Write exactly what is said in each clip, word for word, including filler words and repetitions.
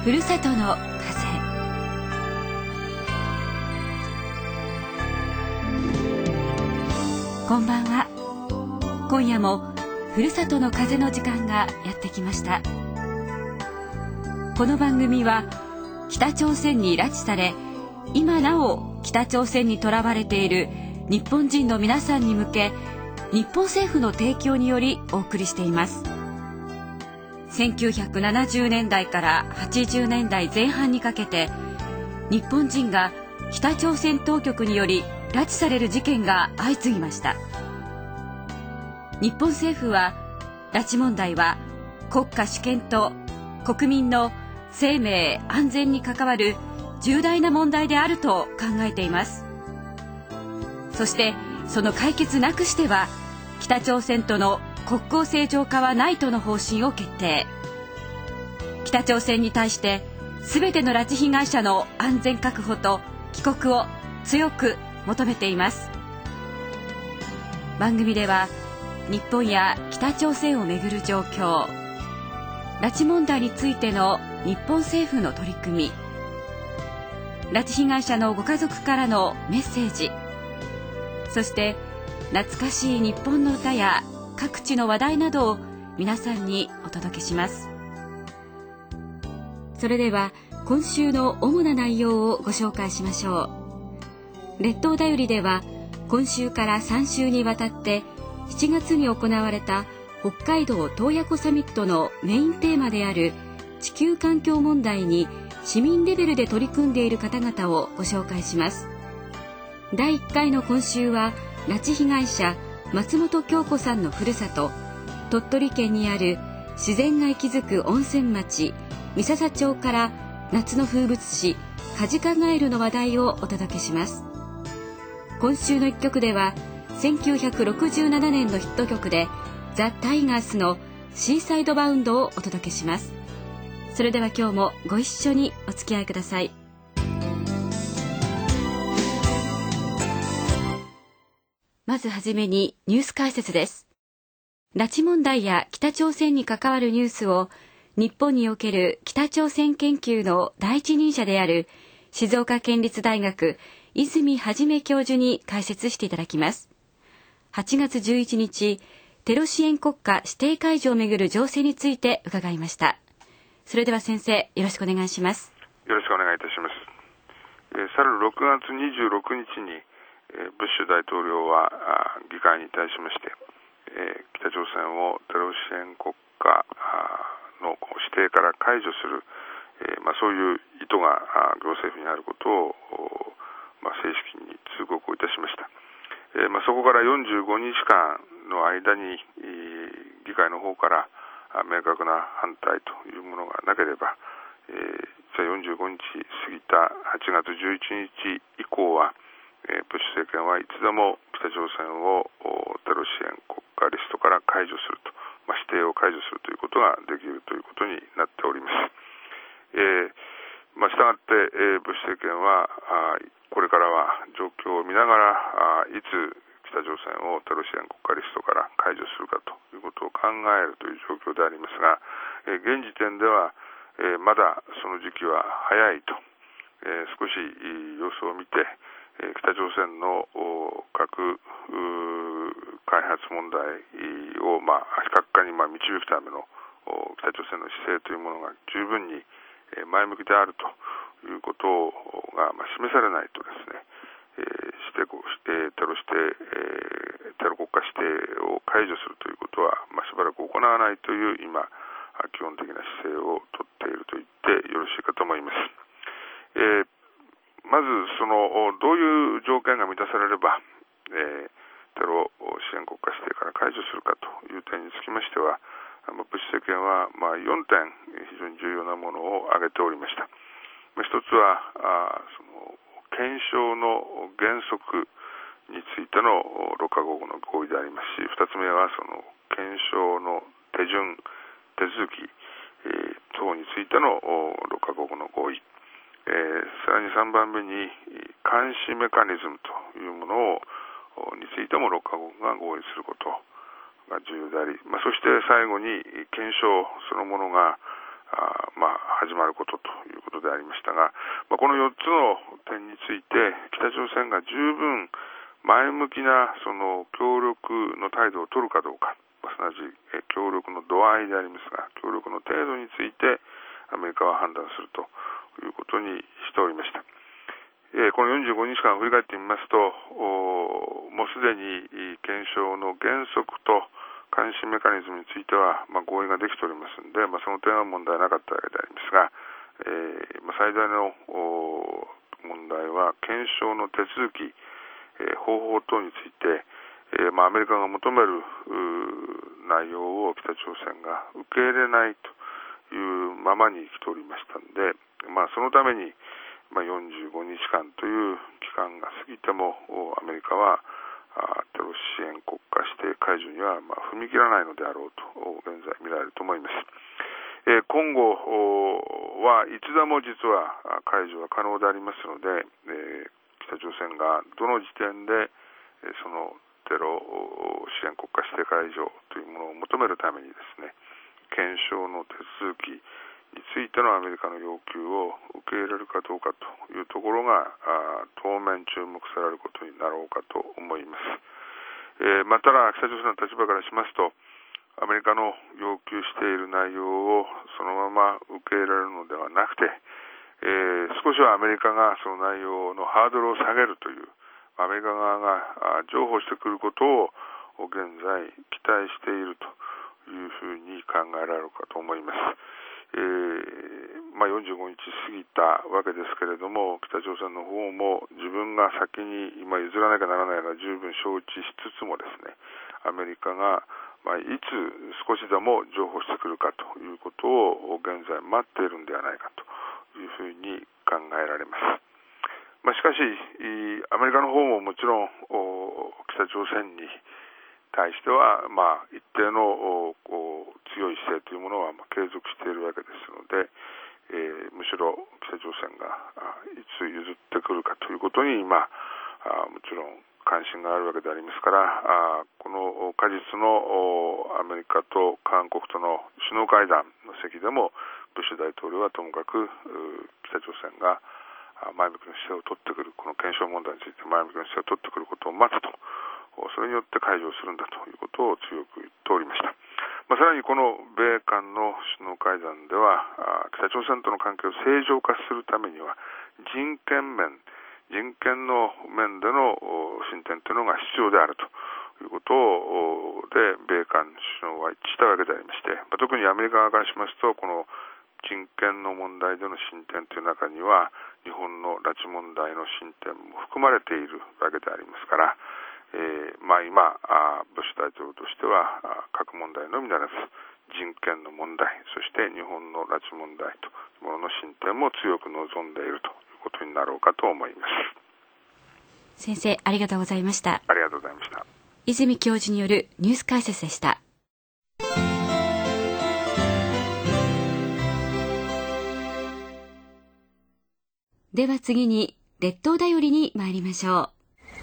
ふるさとの風。こんばんは。今夜もふるさとの風の時間がやってきました。この番組は北朝鮮に拉致され、今なお北朝鮮にとらわれている日本人の皆さんに向け、日本政府の提供によりお送りしています。せんきゅうひゃくななじゅうねんだいからはちじゅうねんだいぜん半にかけて、日本人が北朝鮮当局により拉致される事件が相次ぎました。日本政府は、拉致問題は国家主権と国民の生命安全に関わる重大な問題であると考えています。そしてその解決なくしては、北朝鮮との国交正常化はないとの方針を決定。北朝鮮に対して全ての拉致被害者の安全確保と帰国を強く求めています。番組では日本や北朝鮮をめぐる状況、拉致問題についての日本政府の取り組み、拉致被害者のご家族からのメッセージ、そして懐かしい日本の歌や各地の話題などを皆さんにお届けします。それでは今週の主な内容をご紹介しましょう。列島だよりでは今週からさん週にわたってしちがつに行われた北海道洞爺湖サミットのメインテーマである地球環境問題に市民レベルで取り組んでいる方々をご紹介します。だいいっかいの今週は、拉致被害者松本京子さんのふるさと鳥取県にある自然が息づく温泉町三笹町から夏の風物詩カジカガエルの話題をお届けします。今週のいっきょくではせんきゅうひゃくろくじゅうななねんのヒット曲でザ・タイガースのシーサイドバウンドをお届けします。それでは今日もご一緒にお付き合いください。まずはじめにニュース解説です。拉致問題や北朝鮮に関わるニュースを日本における北朝鮮研究の第一人者である静岡県立大学泉はじめ教授に解説していただきます。はちがつじゅういちにち、テロ支援国家指定解除をめぐる情勢について伺いました。それでは先生、よろしくお願いします。 よろしくお願いいたします。えー、去るろくがつにじゅうろくにちに、えー、ブッシュ大統領は議会に対しまして、えー、北朝鮮をテロ支援国家の指定から解除する、えーまあ、そういう意図が行政府にあることを、まあ、正式に通告をいたしました。えーまあ、そこからよんじゅうごにちかんの間に、えー、議会の方から明確な反対というものがなければ、えー、よんじゅうごにち過ぎたはちがつじゅういちにち以降は、えー、ブッシュ政権はいつでも北朝鮮をテロ支援国家リストから解除すると、まあ、指定を解除するということができるということになっております。えーまあ、したがって、えー、ブッシュ政権はあこれからは状況を見ながらあいつ北朝鮮をテロ支援国家リストから解除するかということを考えるという状況でありますが、えー、現時点では、えー、まだその時期は早いと、えー、少し様子を見て、えー、北朝鮮の核開発問題を、まあ、非核化にまあ導くための北朝鮮の姿勢というものが十分に前向きであるということが、まあ、示されないとですね、えー、指定えー、テロ指定、えー、テロ国家指定を解除するということは、まあ、しばらく行わないという今基本的な姿勢をとっていると言ってよろしいかと思います。えー、まずそのどういう条件が満たされれば、えー、テロ支援国家指定から解除するかという点につきましては、ブッシュ政権はまあよんてん非常に重要なものを挙げておりました。一つはあその検証の原則についてのろっかこくの合意でありますし、ふたつめはその検証の手順、手続き、えー、等についてのろっかこくの合意、えー、さらにさんばんめに監視メカニズムというものをについてもろっかこくが合意することが重要であり、まあ、そして最後に検証そのものがあまあ、始まることということでありましたが、まあ、このよっつの点について北朝鮮が十分前向きなその協力の態度を取るかどうか、すなわち協力の度合いでありますが、協力の程度についてアメリカは判断するということにしておりました。えー、このよんじゅうごにちかんを振り返ってみますと、もうすでに検証の原則と監視メカニズムについては、まあ、合意ができておりますので、まあ、その点は問題なかったわけでありますが、えーまあ、最大の問題は検証の手続き、えー、方法等について、えーまあ、アメリカが求める内容を北朝鮮が受け入れないというままに来ておりましたので、まあ、そのために、まあ、よんじゅうごにちかんという期間が過ぎてもアメリカはテロ支援国家指定解除にはまあ踏み切らないのであろうと現在見られると思います。えー、今後はいつでも実は解除は可能でありますので、えー、北朝鮮がどの時点でそのテロ支援国家指定解除というものを求めるためにですね、検証の手続きについてのアメリカの要求を受け入れるかどうかというところが当面注目されることになろうかと思います。えー、まただ北朝鮮の立場からしますと、アメリカの要求している内容をそのまま受け入れるのではなくて、えー、少しはアメリカがその内容のハードルを下げるというアメリカ側が譲歩してくることを現在期待しているというふうに考えられるかと思います。えーまあ、よんじゅうごにち過ぎたわけですけれども、北朝鮮の方も自分が先に今譲らなきゃならないのは十分承知しつつもですね、アメリカがまあいつ少しでも譲歩してくるかということを現在待っているんではないかというふうに考えられます。まあ、しかしアメリカの方ももちろん北朝鮮に対しては、まあ、一定のこう強い姿勢というものはまあ継続しているわけですので、えー、むしろ北朝鮮がいつ譲ってくるかということに今もちろん関心があるわけでありますから、この果実のアメリカと韓国との首脳会談の席でもブッシュ大統領はともかく北朝鮮が前向きな姿勢を取ってくる、この検証問題について前向きな姿勢を取ってくることを待つと、それによって解除するんだということを強く言っておりました。まあ、さらにこの米韓の首脳会談では、北朝鮮との関係を正常化するためには人権面、人権の面での進展というのが必要であるということで米韓首脳は一致したわけでありまして、まあ、特にアメリカ側からしますと、この人権の問題での進展という中には日本の拉致問題の進展も含まれているわけでありますから、えーまあ、今ブッシュ大統領としては核問題のみならず人権の問題、そして日本の拉致問題というものの進展も強く望んでいるということになろうかと思います。 先生、ありがとうございました。 ありがとうございました。 泉教授によるニュース解説でした。では次に列島だよりに参りましょう。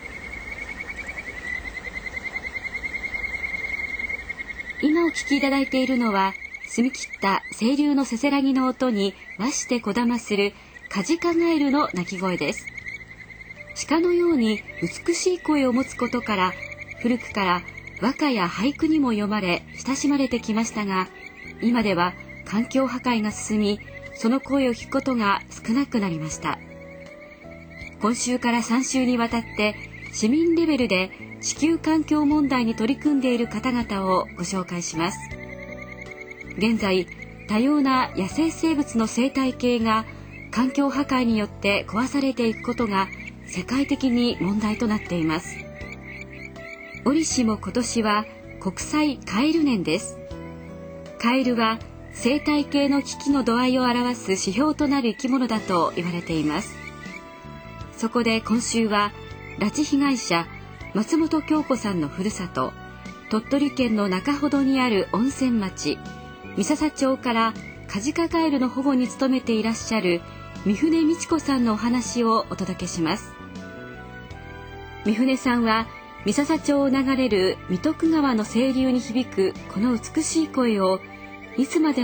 今お聞きいただいているのは、澄み切った清流のせせらぎの音に和してこだまするカジカガエルの鳴き声です。鹿のように美しい声を持つことから、古くから和歌や俳句にも読まれ親しまれてきましたが、今では環境破壊が進み、その声を聞くことが少なくなりました。今週からさん週にわたって市民レベルで地球環境問題に取り組んでいる方々をご紹介します。現在、多様な野生生物の生態系が環境破壊によって壊されていくことが世界的に問題となっています。折しも今年は国際カエル年です。カエルは生態系の危機の度合いを表す指標となる生き物だと言われています。そこで今週は拉致被害者松本京子さんのふるさと、鳥取県の中ほどにある温泉町三笹町からカジカガエルの保護に努めていらっしゃる三船美智子さんのお話をお届けします。三船さんは三笹町を流れる三徳川の清流に響くこの美しい声をいつまでも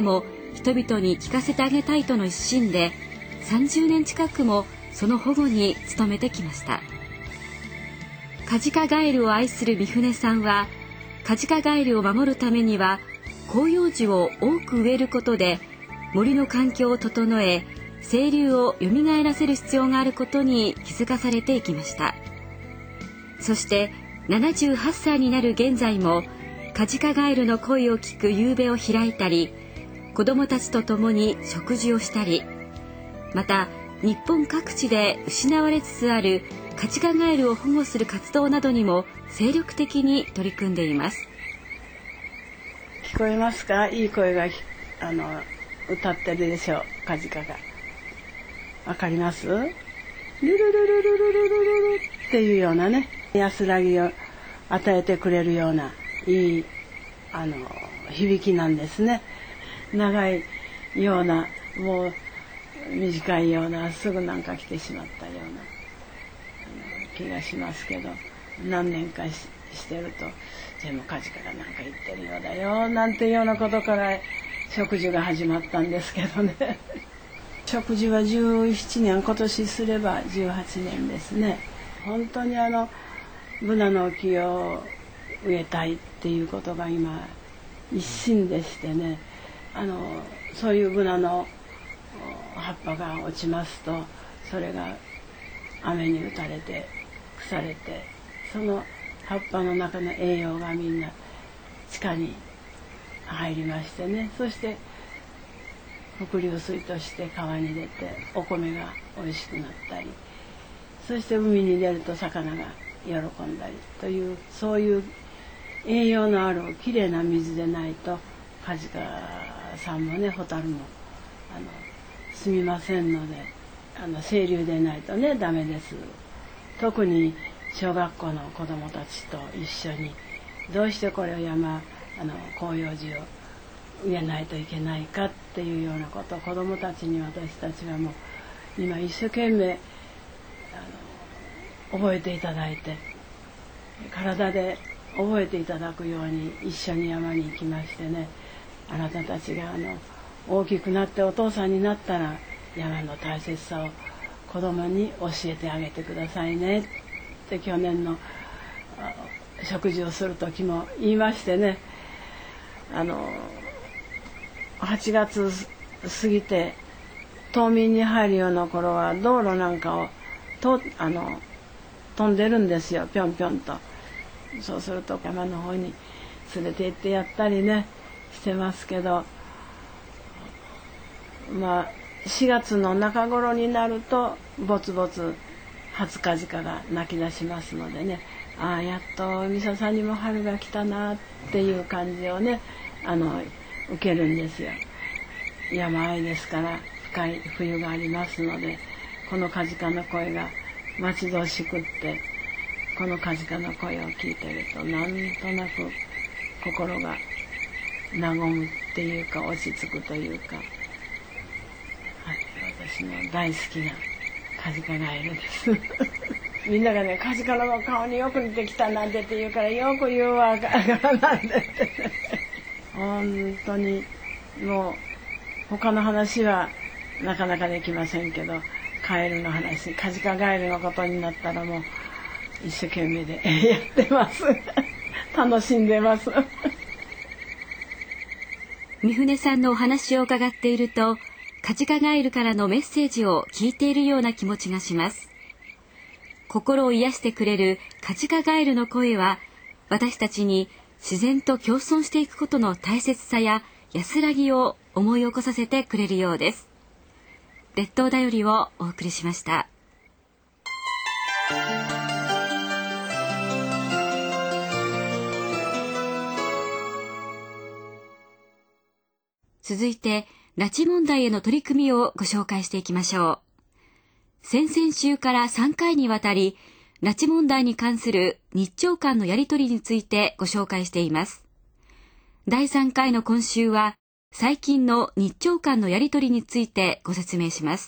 人々に聞かせてあげたいとの一心でさんじゅうねん近くもその保護に努めてきました。カジカガエルを愛する三船さんは、カジカガエルを守るためには広葉樹を多く植えることで森の環境を整え、清流を蘇らせる必要があることに気づかされていきました。そしてななじゅうはっさいになる現在もカジカガエルの声を聞く夕べを開いたり、子どもたちと共に食事をしたり、また日本各地で失われつつあるカジカガエルを保護する活動などにも精力的に取り組んでいます。 聞こえますか？いい声があの歌ってるでしょう。カジカがわかります？ルルルルルルルルルルルっていうようなね、安らぎを与えてくれるようないいあの響きなんですね。長いような、もう短いような、すぐなんか来てしまったようなあの気がしますけど、何年か し, してると全部カジカがなんか言ってるようだよなんていうようなことから植樹が始まったんですけどね植樹はじゅうななねん、今年すればじゅうはちねんですね。本当にあのブナの木を植えたいっていうことが今一心でしてね、あのそういうブナの葉っぱが落ちますと、それが雨に打たれて腐れて、その葉っぱの中の栄養がみんな地下に入りましてね、そして伏流水として川に出てお米がおいしくなったり、そして海に出ると魚が喜んだりという、そういう栄養のあるきれいな水でないとカジカさんもね、ホタルもあの住みませんので、あの清流でないとねダメです。特に小学校の子どもたちと一緒にどうしてこれを山あの広葉樹を植えないといけないかっていうようなことを子どもたちに私たちはもう今一生懸命あの覚えていただいて、体で覚えていただくように一緒に山に行きましてね、あなたたちがあの大きくなってお父さんになったら山の大切さを子供に教えてあげてくださいねって去年の食事をする時も言いましてね、あのはちがつ過ぎて冬眠に入るような頃は道路なんかをとあの飛んでるんですよ、ぴょんぴょんと。そうすると山の方に連れて行ってやったりねしてますけど、まあしがつの中頃になるとぼつぼつ初カジカが鳴き出しますのでね、ああやっと美沙さんにも春が来たなっていう感じをねあの受けるんですよ。山あいですから深い冬がありますので、このカジカの声が待ち遠しくって、このカジカの声を聞いてるとなんとなく心が和むっていうか落ち着くというか、はい、私の大好きなカジカガエルですみんながね、カジカの顔によく似てきたなんてって言うから、よく言うわからなんでって本当にもう他の話はなかなかできませんけど、カエルの話、カジカガエルのことになったらもう一生懸命でやってます楽しんでます三船さんのお話を伺っていると、カジカガエルからのメッセージを聞いているような気持ちがします。心を癒してくれるカジカガエルの声は、私たちに自然と共存していくことの大切さや安らぎを思い起こさせてくれるようです。列島だよりをお送りしました。続いて、拉致問題への取り組みをご紹介していきましょう。先々週からさんかいにわたり、拉致問題に関する日朝間のやり取りについてご紹介しています。だいさんかいの今週は、最近の日朝間のやり取りについてご説明します。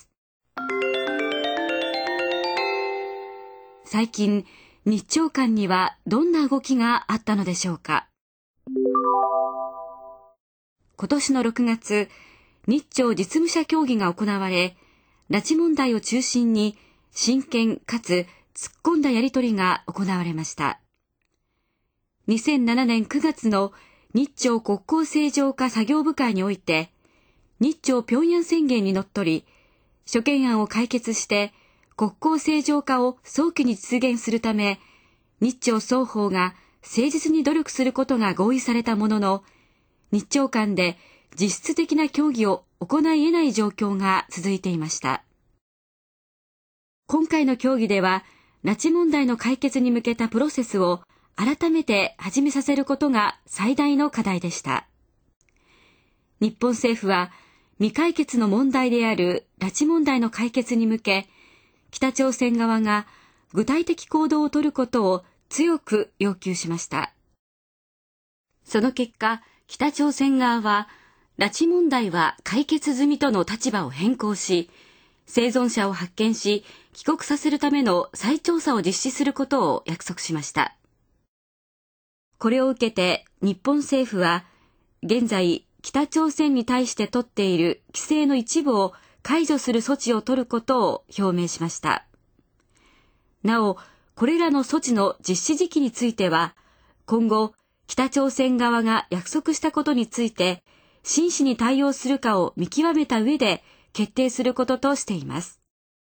最近、日朝間にはどんな動きがあったのでしょうか。今年のろくがつ、 日朝実務者協議が行われ、拉致問題を中心に真剣かつ突っ込んだやり取りが行われました。にせんななねんくがつの日朝国交正常化作業部会において、日朝平壌宣言にのっとり、諸懸案を解決して国交正常化を早期に実現するため、日朝双方が誠実に努力することが合意されたものの、日朝間で実質的な協議を行い得ない状況が続いていました。今回の協議では、拉致問題の解決に向けたプロセスを改めて始めさせることが最大の課題でした。日本政府は未解決の問題である拉致問題の解決に向け、北朝鮮側が具体的行動を取ることを強く要求しました。その結果、北朝鮮側は拉致問題は解決済みとの立場を変更し、生存者を発見し帰国させるための再調査を実施することを約束しました。これを受けて日本政府は現在北朝鮮に対して取っている規制の一部を解除する措置を取ることを表明しました。なお、これらの措置の実施時期については今後北朝鮮側が約束したことについて真摯に対応するかを見極めた上で決定することとしています。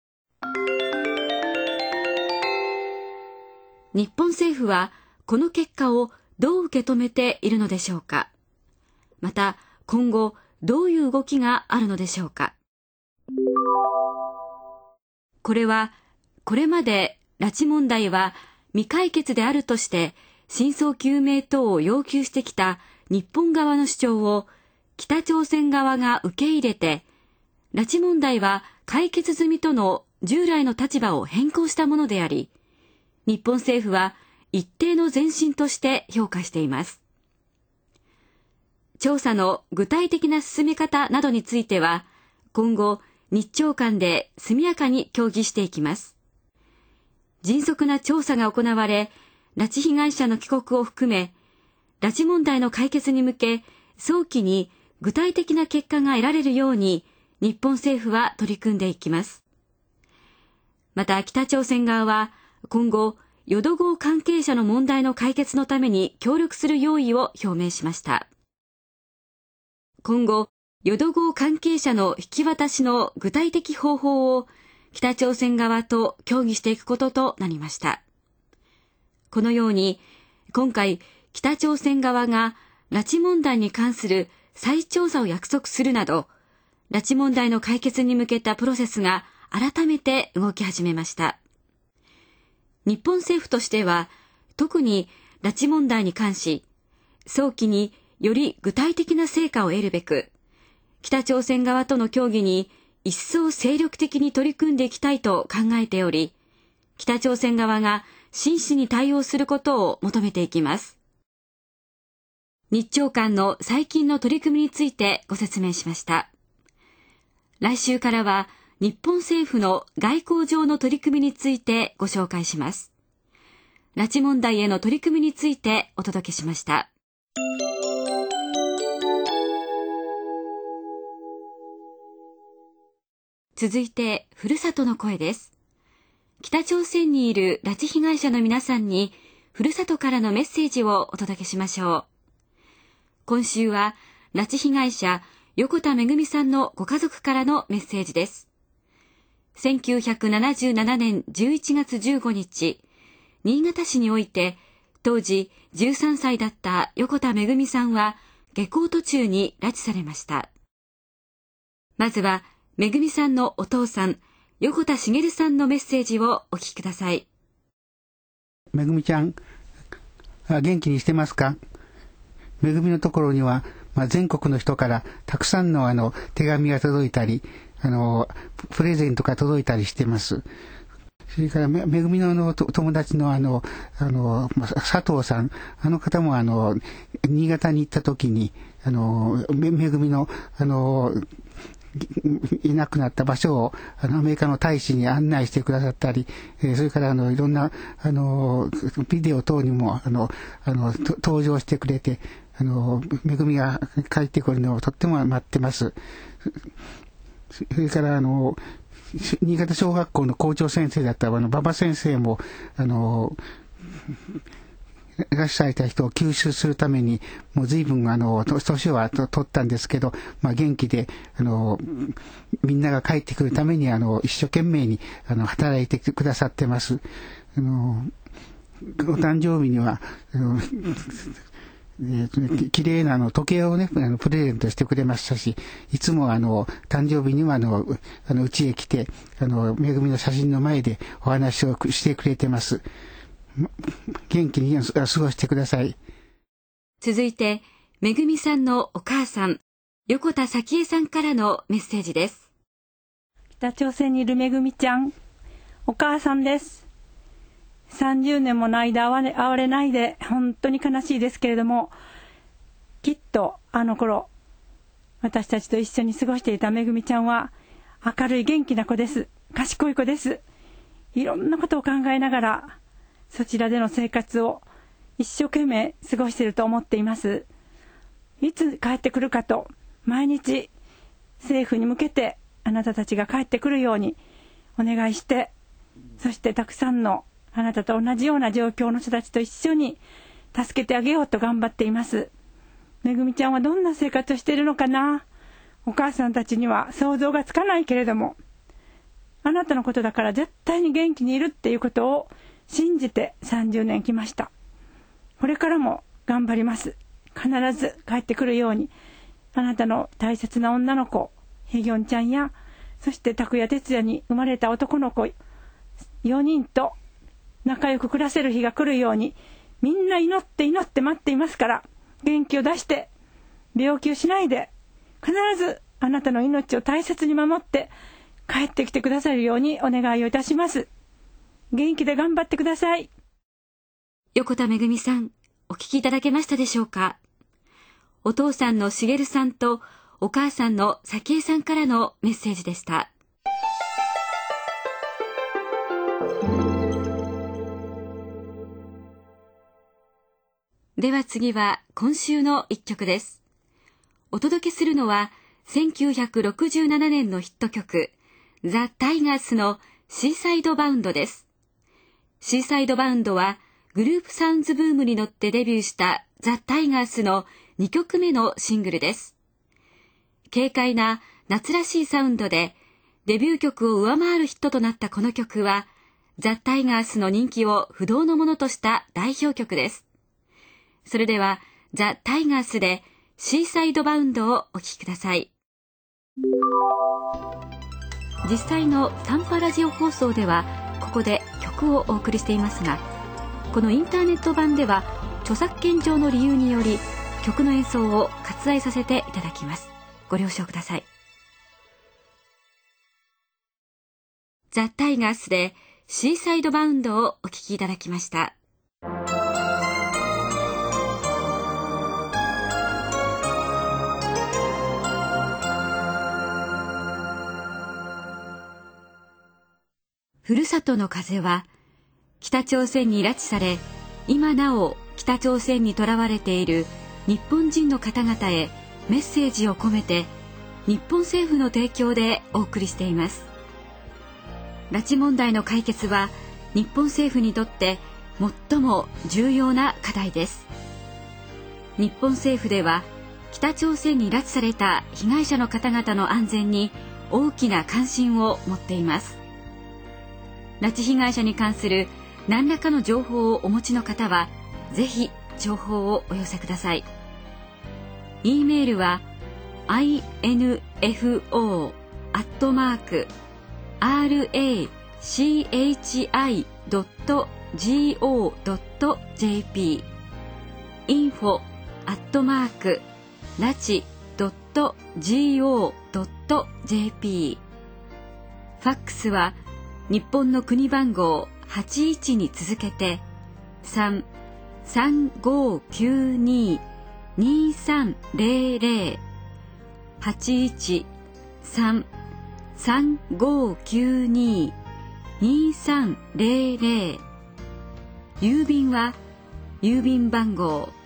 日本政府はこの結果をどう受け止めているのでしょうか。また今後どういう動きがあるのでしょうか。これはこれまで拉致問題は未解決であるとして真相究明等を要求してきた日本側の主張を北朝鮮側が受け入れて、拉致問題は解決済みとの従来の立場を変更したものであり、日本政府は一定の前進として評価しています。調査の具体的な進め方などについては、今後日朝間で速やかに協議していきます。迅速な調査が行われ、拉致被害者の帰国を含め、拉致問題の解決に向け、早期に具体的な結果が得られるように、日本政府は取り組んでいきます。また北朝鮮側は今後淀号関係者の問題の解決のために協力する用意を表明しました。今後淀号関係者の引き渡しの具体的方法を北朝鮮側と協議していくこととなりました。このように今回北朝鮮側が拉致問題に関する再調査を約束するなど、拉致問題の解決に向けたプロセスが改めて動き始めました。日本政府としては、特に拉致問題に関し、早期により具体的な成果を得るべく、北朝鮮側との協議に一層精力的に取り組んでいきたいと考えており、北朝鮮側が真摯に対応することを求めていきます。日朝間の最近の取り組みについてご説明しました。来週からは日本政府の外交上の取り組みについてご紹介します。拉致問題への取り組みについてお届けしました。続いて、ふるさとの声です。北朝鮮にいる拉致被害者の皆さんに、ふるさとからのメッセージをお届けしましょう。今週は、拉致被害者、横田めぐみさんのご家族からのメッセージです。せんきゅうひゃくななじゅうななねんじゅういちがつじゅうごにち、新潟市において、当時じゅうさんさいだった横田めぐみさんは、下校途中に拉致されました。まずは、めぐみさんのお父さん、横田茂さんのメッセージをお聞きください。 めぐみちゃん、元気にしてますか？めぐみのところには、まあ、全国の人からたくさんのあの手紙が届いたり、あのプレゼントが届いたりしてます。それからめめぐみのあの友達のあのあの佐藤さん、あの方もあの新潟に行った時にあのめめぐみのあのいなくなった場所をあのアメリカの大使に案内してくださったり、えー、それからあのいろんなあのビデオ等にもあのあの登場してくれて、 あの恵みが帰ってくるのをとっても待ってます。それからあの新潟小学校の校長先生だったあの馬場先生もあの拉致された人を救出するためにもう随分あの年は取ったんですけど、まあ、元気であのみんなが帰ってくるためにあの一生懸命にあの働いてくださってます。あのお誕生日にはあのえー、きれいなあの時計をねあのプレゼントしてくれましたし、いつもあの誕生日にはあのあの家へ来てあのめぐみの写真の前でお話をしてくれてます。元気に過ごしてください。 続いてめぐみさんのお母さん横田早紀江さんからのメッセージです。 北朝鮮にいるめぐみちゃん、お母さんです。さんじゅうねんもの間会われないで本当に悲しいですけれども、きっとあの頃私たちと一緒に過ごしていためぐみちゃんは明るい元気な子です。賢い子です。いろんなことを考えながらそちらでの生活を一生懸命過ごしていると思っています。いつ帰ってくるかと毎日政府に向けてあなたたちが帰ってくるようにお願いして、そしてたくさんのあなたと同じような状況の人たちと一緒に助けてあげようと頑張っています。めぐみちゃんはどんな生活をしているのかな。お母さんたちには想像がつかないけれども、あなたのことだから絶対に元気にいるっていうことを信じてさんじゅうねん来ました。これからも頑張ります。必ず帰ってくるように、あなたの大切な女の子ヘギョンちゃんや、そして拓也哲也に生まれた男の子よにんと仲良く暮らせる日が来るように、みんな祈って祈って待っていますから、元気を出して病気をしないで必ずあなたの命を大切に守って帰ってきてくださるようにお願いをいたします。元気で頑張ってください。 横田めぐみさん、お聞きいただけましたでしょうか。お父さんのしげるさんとお母さんの早紀江さんからのメッセージでした。では次は今週の一曲です。お届けするのはせんきゅうひゃくろくじゅうななねんのヒット曲ザ・タイガースのシーサイドバウンドです。シーサイドバウンドはグループサウンズブームに乗ってデビューしたザ・タイガースのにきょくめのシングルです。軽快な夏らしいサウンドでデビュー曲を上回るヒットとなったこの曲はザ・タイガースの人気を不動のものとした代表曲です。それではザ・タイガースでシーサイドバウンドをお聴きください。実際の短波ラジオ放送ではここで曲をお送りしていますが、このインターネット版では著作権上の理由により曲の演奏を割愛させていただきます。ご了承ください。ザ・タイガースでシーサイドバウンドをお聴きいただきました。ふるさとの風は北朝鮮に拉致され、今なお北朝鮮に囚われている日本人の方々へメッセージを込めて日本政府の提供でお送りしています。拉致問題の解決は日本政府にとって最も重要な課題です。日本政府では北朝鮮に拉致された被害者の方々の安全に大きな関心を持っています。拉致被害者に関する何らかの情報をお持ちの方はぜひ情報をお寄せください。 E メールは アイエヌエフオー アットマーク アールエーシーエイチアイ ドット ジーオー ドット ジェーピー インフォ アットマーク ラチ ドット ジーオー ドット ジェーピー ファックスは日本の国番号はちいちに続けて さん さんごきゅうに にさんぜろぜろ はちいち さん さんごきゅうに にさんぜろぜろ 郵便は郵便番号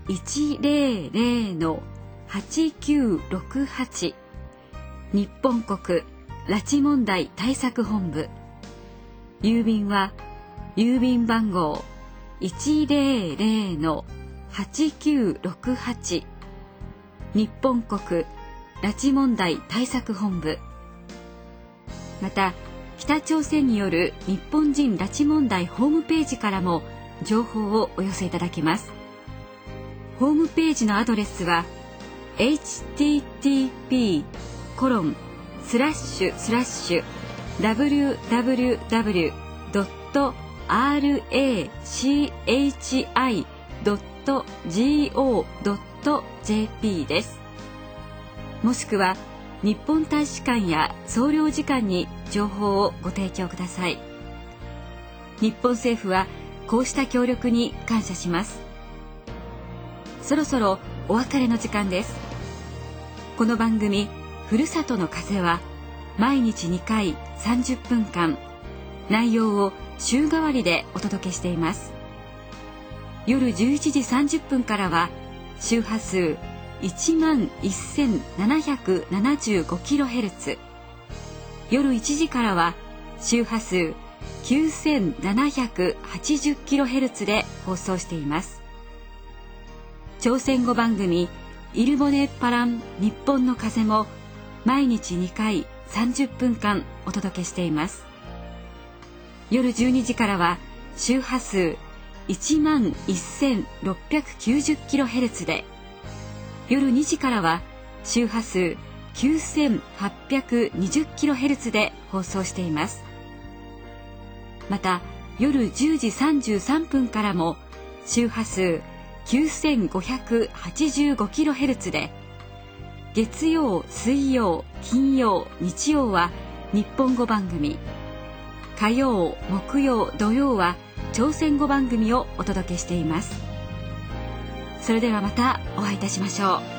いちゼロゼロ はちきゅうろくはち 日本国拉致問題対策本部。郵便は郵便番号 いちゼロゼロ はちきゅうろくはち 日本国拉致問題対策本部。また北朝鮮による日本人拉致問題ホームページからも情報をお寄せいただけます。ホームページのアドレスは エイチティーティーピー コロンスラッシュスラッシュ ダブリューダブリューダブリュー ドット アールエーシーエイチアイ ドット ジーオー ドット ジェーピー です。もしくは日本大使館や総領事館に情報をご提供ください。日本政府はこうした協力に感謝します。そろそろお別れの時間です。この番組ふるさとの風は毎日にかいさんじゅっぷんかん内容を週替わりでお届けしています。夜じゅういちじさんじゅっぷんからは周波数 いちまんせんななひゃくななじゅうごキロヘルツ、 夜いちじからは周波数 きゅうせんななひゃくはちじゅうキロヘルツ で放送しています。朝鮮語番組イルボネパラン日本の風も毎日にかいさんじゅっぷんかんお届けしています。夜じゅうにじからは周波数 いちまんせんろっぴゃくきゅうじゅうキロヘルツ で、夜にじからは周波数 きゅうせんはっぴゃくにじゅうキロヘルツ で放送しています。また夜じゅうじさんじゅうさんぷんからも周波数 きゅうせんごひゃくはちじゅうごキロヘルツ で、月曜、水曜、金曜、日曜は日本語番組、火曜、木曜、土曜は朝鮮語番組をお届けしています。それではまたお会いいたしましょう。